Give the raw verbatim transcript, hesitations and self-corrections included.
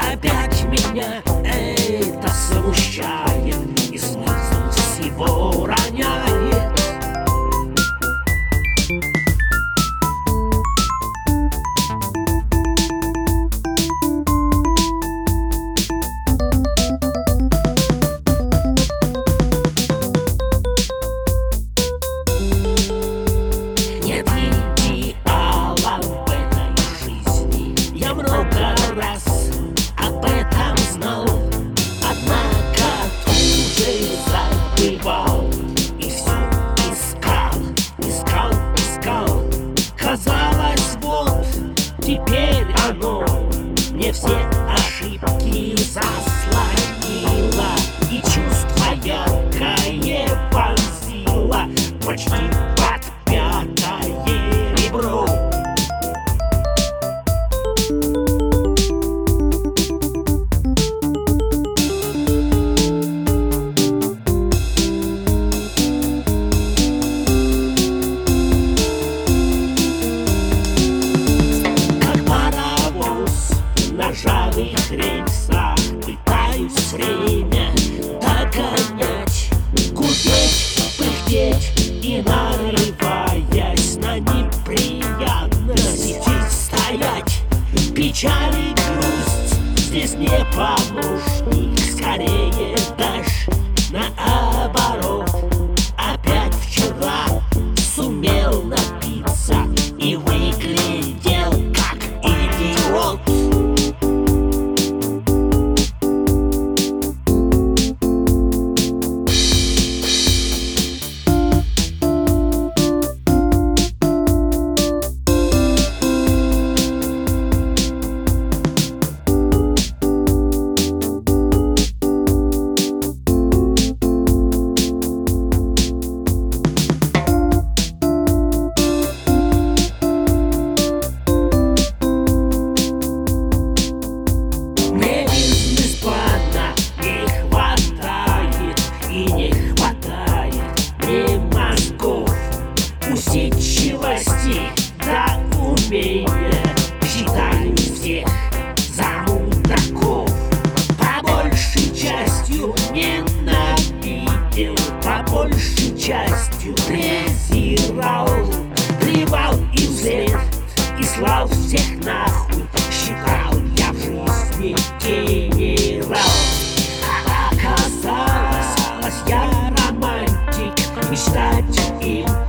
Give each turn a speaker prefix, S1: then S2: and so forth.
S1: опять меня это смущает, и смысл всего роняет. Нет идеала в этой жизни, я много раз об этом знал, однако тут же забывал и все искал, искал, искал. Казалось, вот теперь оно мне все ошибки заслонило, и чувство яркое вонзило почти под пятое ребро. Как паровоз на ржавых рельсах пытаюсь время догонять, гудеть, пыхтеть и, нарываясь на неприятности, стоять. Печаль и грусть здесь не помощник, скорее даже наоборот. Опять вчера сумел напиться и выглядел как идиот. Усидчивости да умения, считаю всех за мудаков. По большей частью ненавидел, по большей частью презирал, плевал им вслед и слал всех нахуй. Считал я в жизни генерал, а оказалось, я романтик, мечтатель им